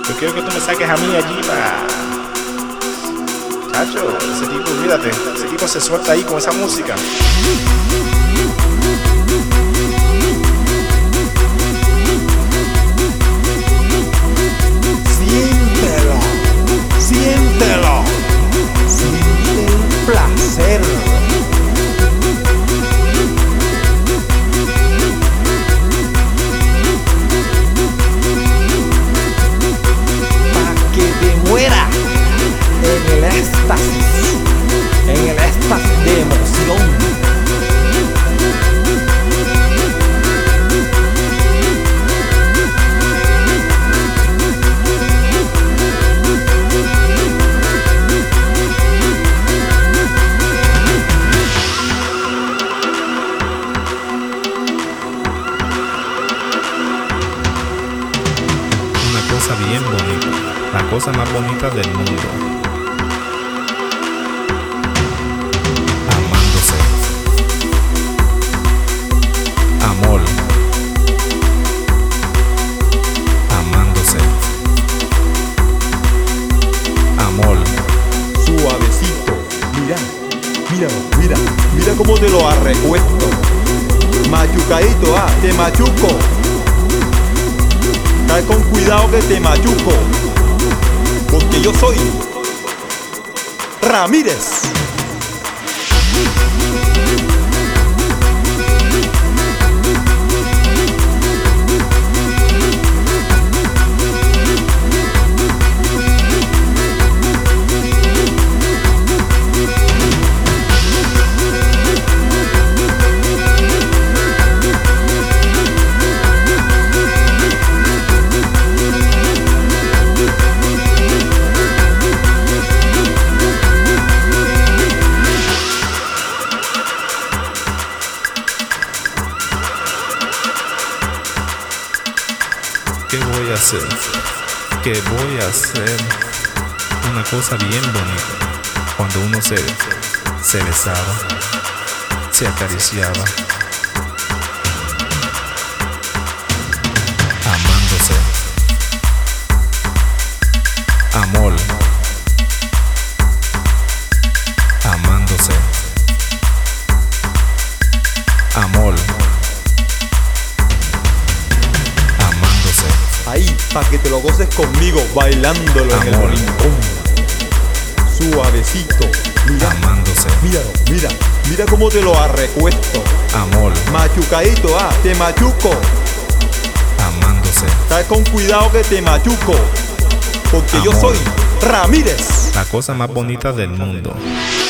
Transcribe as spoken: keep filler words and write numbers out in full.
Yo quiero que tú me saques a mí allí para... Chacho, ese tipo, olvídate, ese tipo se suelta ahí con esa música. Siéntelo, siéntelo, siente el placer. Pa' que te muera en el éxtasis, en el éxtasis de emoción. Cosa bien bonita, la cosa más bonita del mundo. Amándose. Amor. Amándose. Amor. Suavecito, mira, mira, mira, mira cómo te lo arrecuesto. Machucadito, ah, te machuco. Cae con cuidado que te machuco, porque yo soy Ramírez. ¿Qué voy a hacer? ¿Qué voy a hacer? Una cosa bien bonita. Cuando uno se, se besaba, se acariciaba. Amándose. Amor. Amándose. Amor. Ahí, pa' que te lo goces conmigo, bailándolo en Amor. el rincón. Suavecito, mira, Amándose. míralo, mira, mira cómo te lo arrecuesto. Amor. Machucadito, ah, te machuco. Amándose. Cae con cuidado que te machuco, porque yo Amor. soy Ramírez. La cosa más bonita del mundo.